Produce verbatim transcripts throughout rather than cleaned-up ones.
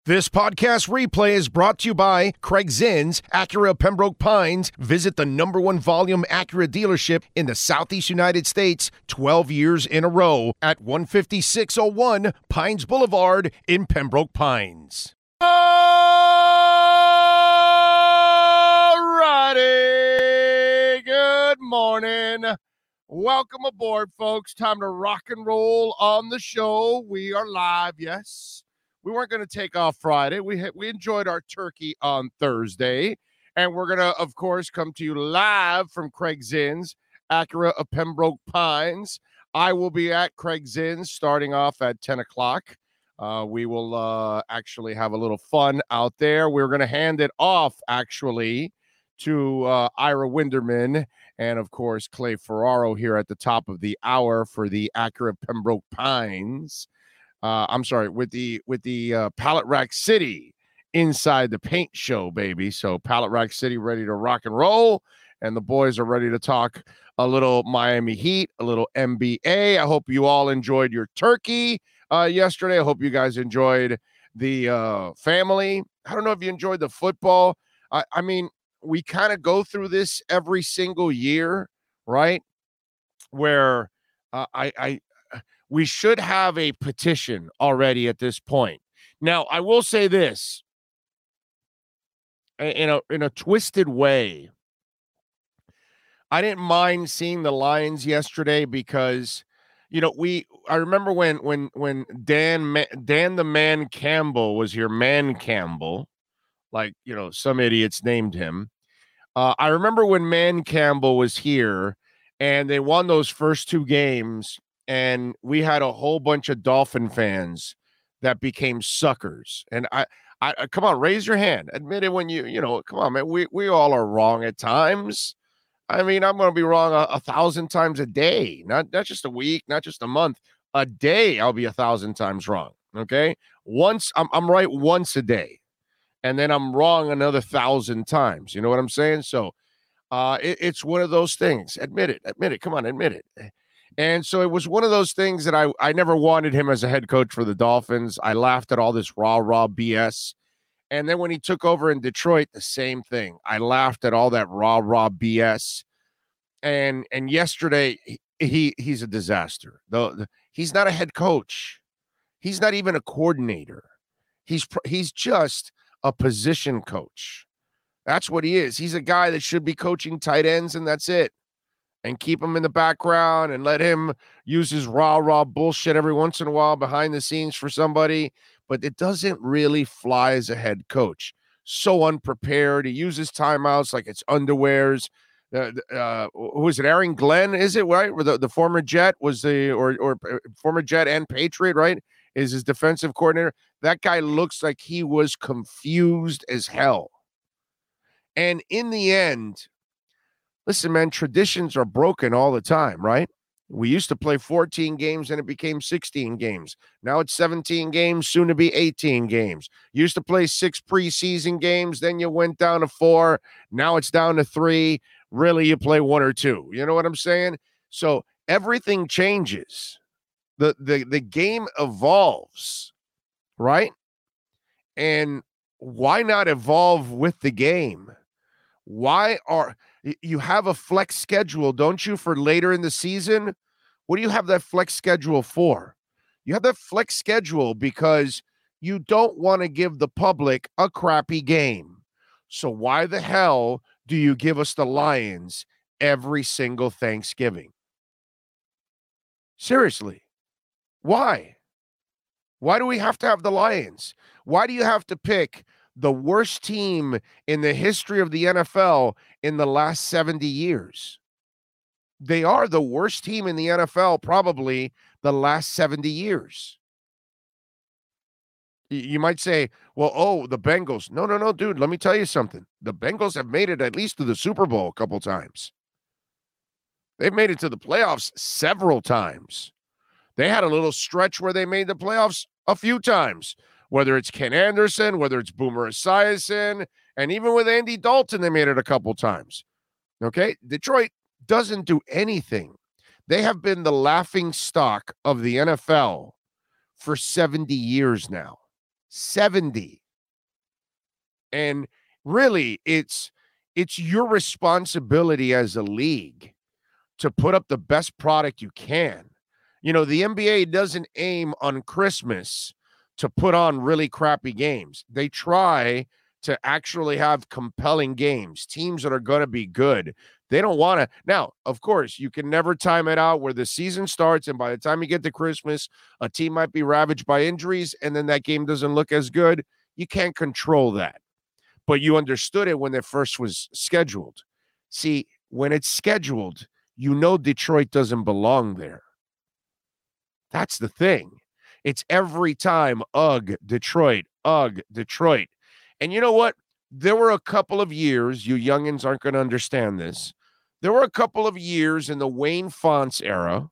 This podcast replay is brought to you by Craig Zinn's Acura Pembroke Pines. Visit the number one volume Acura dealership in the Southeast United States twelve years in a row at one fifty-six oh one Pines Boulevard in Pembroke Pines. All righty. Good morning. Welcome aboard, folks. Time to rock and roll on the show. We are live, yes. We weren't going to take off Friday. We ha- we enjoyed our turkey on Thursday. And we're going to, of course, come to you live from Craig Zinn's, Acura of Pembroke Pines. I will be at Craig Zinn's starting off at ten o'clock. Uh, we will uh, actually have a little fun out there. We're going to hand it off, actually, to uh, Ira Winderman and, of course, Clay Ferraro here at the top of the hour for the Acura Pembroke Pines. Uh, I'm sorry, with the with the uh, Pallet Rack City inside the paint show, baby. So Pallet Rack City ready to rock and roll, and the boys are ready to talk a little Miami Heat, a little N B A. I hope you all enjoyed your turkey uh, yesterday. I hope you guys enjoyed the uh, family. I don't know if you enjoyed the football. I, I mean, we kind of go through this every single year, right? Where uh, I, I we should have a petition already at this point. Now, I will say this in a in a twisted way. I didn't mind seeing the Lions yesterday because, you know, we I remember when when when Dan Dan the Man Campbell was here, Man Campbell, like, you know, some idiots named him. Uh, I remember when Man Campbell was here and they won those first two games. And we had a whole bunch of Dolphin fans that became suckers. And I, I, come on, raise your hand. Admit it when you, you know, come on, man. We we all are wrong at times. I mean, I'm going to be wrong a, a thousand times a day, not not just a week, not just a month, a day. I'll be a thousand times wrong. Okay, once I'm I'm right once a day, and then I'm wrong another thousand times. You know what I'm saying? So, uh, it, it's one of those things. Admit it. Admit it. Come on, admit it. And so it was one of those things that I, I never wanted him as a head coach for the Dolphins. I laughed at all this rah, rah B S. And then when he took over in Detroit, the same thing. I laughed at all that rah, rah B S. And and yesterday, he, he he's a disaster. The, the, he's not a head coach. He's not even a coordinator. He's He's just a position coach. That's what he is. He's a guy that should be coaching tight ends, and that's it. And keep him in the background and let him use his rah, rah bullshit every once in a while behind the scenes for somebody. But it doesn't really fly as a head coach. So unprepared. He uses timeouts like it's underwears. Uh, uh, who is it? Aaron Glenn, is it, right? The, the former Jet was the, or, or former Jet and Patriot, right? Is his defensive coordinator. That guy looks like he was confused as hell. And in the end, listen, man, traditions are broken all the time, right? We used to play fourteen games and it became sixteen games. Now it's seventeen games, soon to be eighteen games. You used to play six preseason games, then you went down to four. Now it's down to three. Really, you play one or two. You know what I'm saying? So everything changes. The, the, the game evolves, right? And why not evolve with the game? Why are... You have a flex schedule, don't you, for later in the season? What do you have that flex schedule for? You have that flex schedule because you don't want to give the public a crappy game. So why the hell do you give us the Lions every single Thanksgiving? Seriously, why? Why do we have to have the Lions? Why do you have to pick the worst team in the history of the N F L in the last seventy years? They are the worst team in the N F L probably the last seventy years. You might say, well, oh, the Bengals. No, no, no, dude, let me tell you something. The Bengals have made it at least to the Super Bowl a couple times. They've made it to the playoffs several times. They had a little stretch where they made the playoffs a few times, whether it's Ken Anderson, whether it's Boomer Esiason, and even with Andy Dalton, they made it a couple times. Okay? Detroit doesn't do anything. They have been the laughing stock of the N F L for seventy years now. seventy. And really, it's it's your responsibility as a league to put up the best product you can. You know, the N B A doesn't aim on Christmas to put on really crappy games. They try to actually have compelling games, teams that are going to be good. They don't want to. Now, of course, you can never time it out where the season starts, and by the time you get to Christmas, a team might be ravaged by injuries, and then that game doesn't look as good. You can't control that. But you understood it when it first was scheduled. See, when it's scheduled, you know Detroit doesn't belong there. That's the thing. It's every time, ugh, Detroit, ugh, Detroit. And you know what? There were a couple of years, you youngins aren't going to understand this. There were a couple of years in the Wayne Fontes era.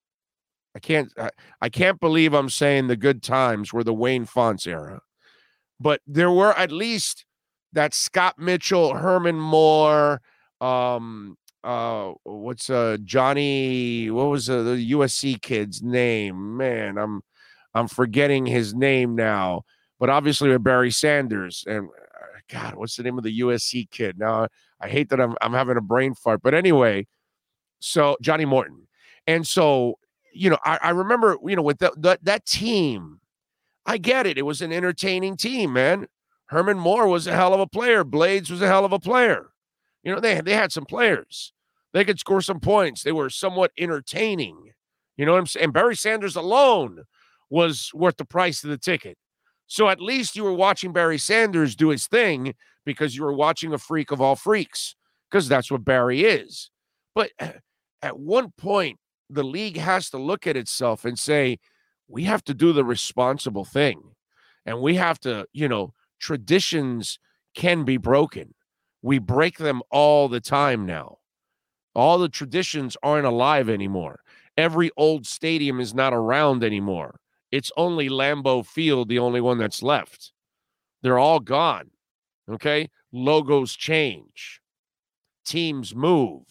I can't I, I can't believe I'm saying the good times were the Wayne Fontes era. But there were at least that Scott Mitchell, Herman Moore, um, uh, what's uh Johnny, what was uh, the U S C kid's name? Man, I'm I'm forgetting his name now. But obviously with Barry Sanders and uh, God, what's the name of the U S C kid? Now I hate that I'm I'm having a brain fart. But anyway, so Johnny Morton. And so, you know, I, I remember, you know, with the, the, that team, I get it. It was an entertaining team, man. Herman Moore was a hell of a player. Blades was a hell of a player. You know, they, they had some players. They could score some points. They were somewhat entertaining. You know what I'm saying? And Barry Sanders alone was worth the price of the ticket. So at least you were watching Barry Sanders do his thing because you were watching a freak of all freaks, because that's what Barry is. But at one point, the league has to look at itself and say, we have to do the responsible thing. And we have to, you know, traditions can be broken. We break them all the time now. All the traditions aren't alive anymore. Every old stadium is not around anymore. It's only Lambeau Field, the only one that's left. They're all gone, okay? Logos change. Teams move.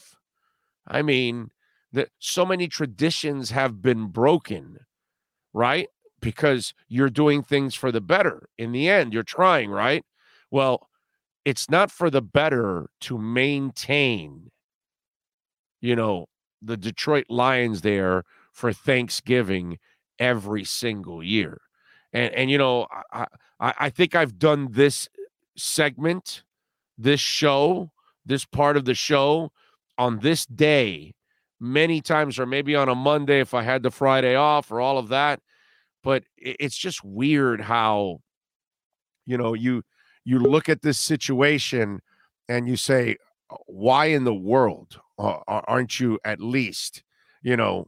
I mean, the, so many traditions have been broken, right? Because you're doing things for the better. In the end, you're trying, right? Well, it's not for the better to maintain, you know, the Detroit Lions there for Thanksgiving every single year. And, and you know, I, I, I think I've done this segment, this show, this part of the show on this day many times, or maybe on a Monday if I had the Friday off or all of that. But it's just weird how, you know, you you look at this situation and you say, why in the world aren't you at least, you know,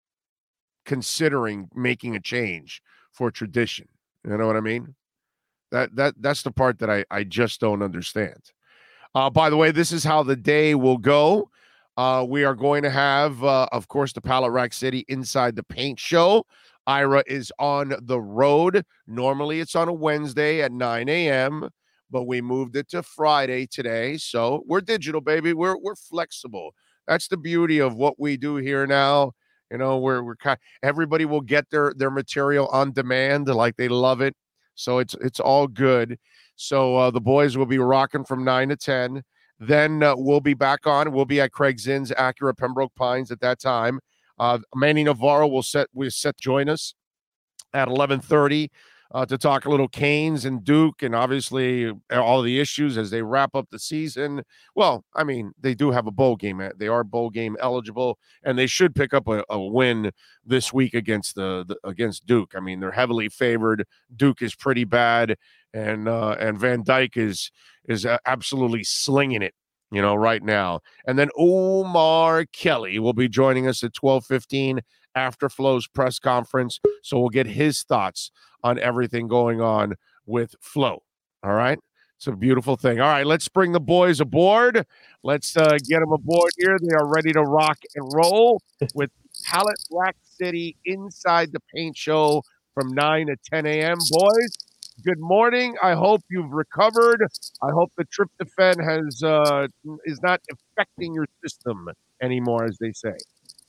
considering making a change for tradition? You know what I mean? That that that's the part that I, I just don't understand. Uh, by the way, this is how the day will go. Uh, we are going to have, uh, of course, the Pallet Rack City Inside the Paint show. Ira is on the road. Normally it's on a Wednesday at nine a.m., but we moved it to Friday today. So we're digital, baby. We're we're flexible. That's the beauty of what we do here now. You know, we're we're kind everybody will get their their material on demand, like they love it. So it's it's all good. So uh, the boys will be rocking from nine to ten. Then uh, we'll be back on. We'll be at Craig Zinn's Acura Pembroke Pines at that time. Uh, Manny Navarro will set will set join us at eleven thirty uh, to talk a little Canes and Duke, and obviously all the issues as they wrap up the season. Well, I mean, they do have a bowl game. They are bowl game eligible, and they should pick up a, a win this week against the, the against Duke. I mean, they're heavily favored. Duke is pretty bad, and uh, and Van Dyke is is absolutely slinging it, you know, right now. And then Omar Kelly will be joining us at twelve fifteen after Flo's press conference. So we'll get his thoughts on everything going on with Flo. All right. It's a beautiful thing. All right. Let's bring the boys aboard. Let's uh, get them aboard here. They are ready to rock and roll with Pallet Rack City Inside the Paint show from nine to ten a.m. Boys, good morning. I hope you've recovered. I hope the tryptophan has uh, is not affecting your system anymore, as they say.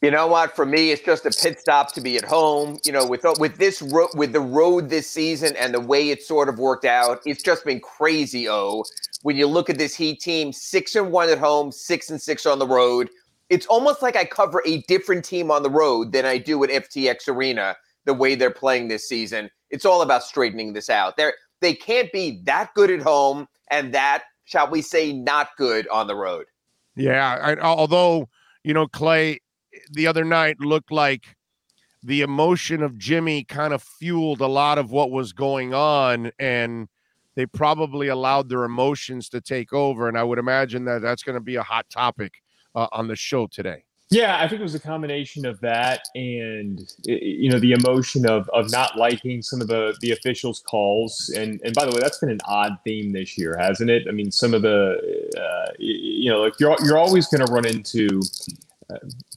You know what? For me, it's just a pit stop to be at home. You know, with with this ro- with the road this season and the way it sort of worked out, it's just been crazy. Oh, when you look at this Heat team, six and one at home, six and six on the road. It's almost like I cover a different team on the road than I do at F T X Arena. The way they're playing this season, it's all about straightening this out. They they can't be that good at home and that, shall we say, not good on the road. Yeah, I, although you know, Clay, the other night looked like the emotion of Jimmy kind of fueled a lot of what was going on, and they probably allowed their emotions to take over. And I would imagine that that's going to be a hot topic uh, on the show today. Yeah, I think it was a combination of that and, you know, the emotion of of not liking some of the, the officials' calls. And and by the way, that's been an odd theme this year, hasn't it? I mean, some of the, uh, you know, like you're, you're always going to run into uh,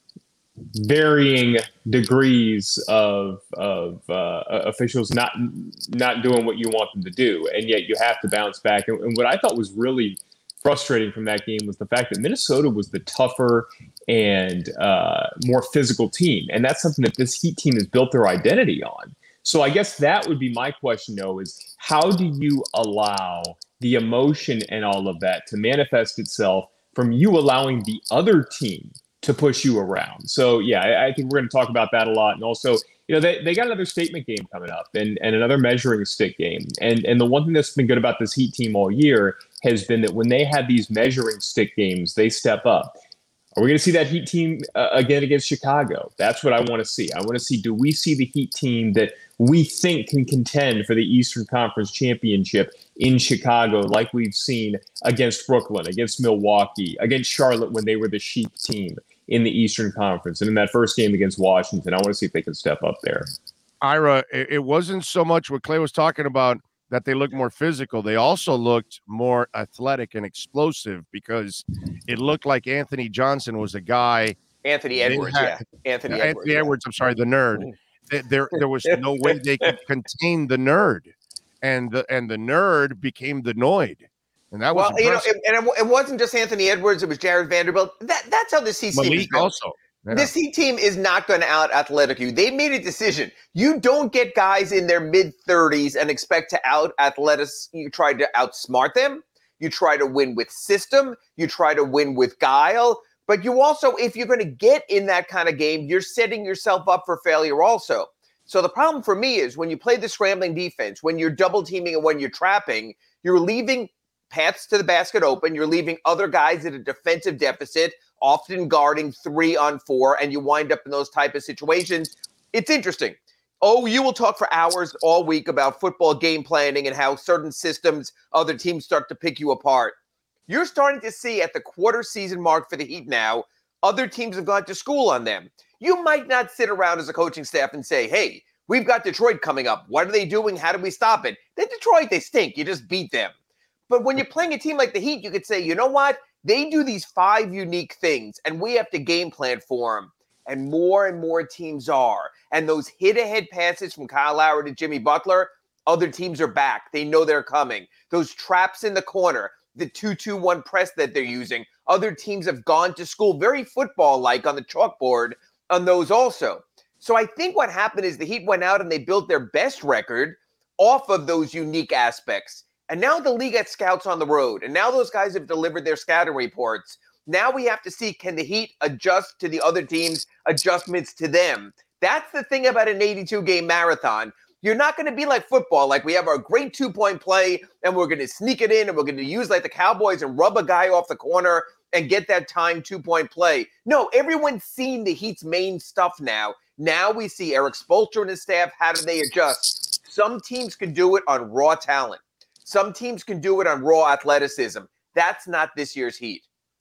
varying degrees of of uh, officials not not doing what you want them to do, and yet you have to bounce back. And, and what I thought was really frustrating from that game was the fact that Minnesota was the tougher and uh, more physical team, and that's something that this Heat team has built their identity on. So I guess that would be my question, though, is how do you allow the emotion and all of that to manifest itself from you allowing the other team to push you around? So, yeah, I, I think we're going to talk about that a lot. And also, you know, they, they got another statement game coming up and, and another measuring stick game. And and the one thing that's been good about this Heat team all year has been that when they have these measuring stick games, they step up. Are we going to see that Heat team uh, again against Chicago? That's what I want to see. I want to see, do we see the Heat team that we think can contend for the Eastern Conference Championship in Chicago like we've seen against Brooklyn, against Milwaukee, against Charlotte when they were the Sheep team in the Eastern Conference, and in that first game against Washington? I want to see if they can step up there. Ira, it wasn't so much what Clay was talking about that they looked more physical. They also looked more athletic and explosive because it looked like Anthony Johnson was a guy. Anthony Edwards, had, yeah. Anthony, Anthony Edwards, Edwards, yeah. I'm sorry, the nerd. There, there was no way they could contain the nerd, and the and the nerd became the Noid. And that was well, impressive. you know, and it wasn't just Anthony Edwards; it was Jared Vanderbilt. That that's how this Heat team is built. Also, yeah. This Heat team is not going to out athletic you. They made a decision. You don't get guys in their mid thirties and expect to out athletic. You try to outsmart them. You try to win with system. You try to win with guile. But you also, if you're going to get in that kind of game, you're setting yourself up for failure also. So the problem for me is when you play the scrambling defense, when you're double teaming and when you're trapping, you're leaving paths to the basket open. You're leaving other guys at a defensive deficit, often guarding three on four, and you wind up in those type of situations. It's interesting. Oh, you will talk for hours all week about football game planning and how certain systems, other teams start to pick you apart. You're starting to see at the quarter season mark for the Heat now, other teams have gone to school on them. You might not sit around as a coaching staff and say, hey, we've got Detroit coming up. What are they doing? How do we stop it? Then Detroit, they stink. You just beat them. But when you're playing a team like the Heat, you could say, you know what? They do these five unique things, and we have to game plan for them. And more and more teams are. And those hit-ahead passes from Kyle Lowry to Jimmy Butler, other teams are back. They know they're coming. Those traps in the corner, the two two one press that they're using, other teams have gone to school, very football-like on the chalkboard on those also. So I think what happened is the Heat went out and they built their best record off of those unique aspects. And now the league has scouts on the road. And now those guys have delivered their scouting reports. Now we have to see, can the Heat adjust to the other teams' adjustments to them? That's the thing about an eighty-two game marathon. You're not going to be like football, like we have our great two-point play, and we're going to sneak it in, and we're going to use like the Cowboys and rub a guy off the corner and get that timed two-point play. No, everyone's seen the Heat's main stuff now. Now we see Eric Spoelstra and his staff, how do they adjust? Some teams can do it on raw talent. Some teams can do it on raw athleticism. That's not this year's Heat.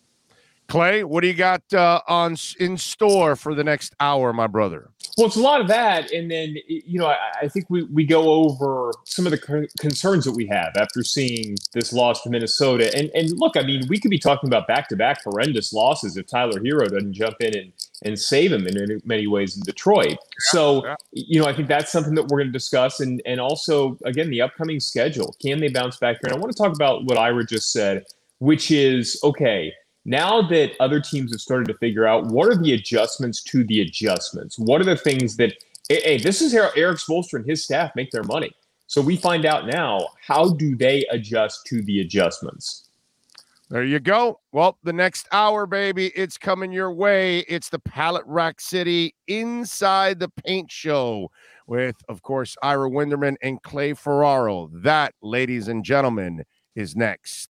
Clay, what do you got uh, on in store for the next hour, my brother? Well, it's a lot of that. And then, you know, I, I think we, we go over some of the co- concerns that we have after seeing this loss to Minnesota. And, and look, I mean, we could be talking about back-to-back horrendous losses if Tyler Hero doesn't jump in and, and save him in many ways in Detroit. Yeah, so, yeah. you know, I think that's something that we're going to discuss. And, and also, again, the upcoming schedule. Can they bounce back here? And I want to talk about what Ira just said, which is, okay, Now that other teams have started to figure out what are the adjustments to the adjustments, what are the things that, hey, this is how Eric Spoelstra and his staff make their money. So we find out now, how do they adjust to the adjustments? There you go. Well, the next hour, baby, it's coming your way. It's the Pallet Rack City Inside the Paint Show with, of course, Ira Winderman and Clay Ferraro. That, ladies and gentlemen, is next.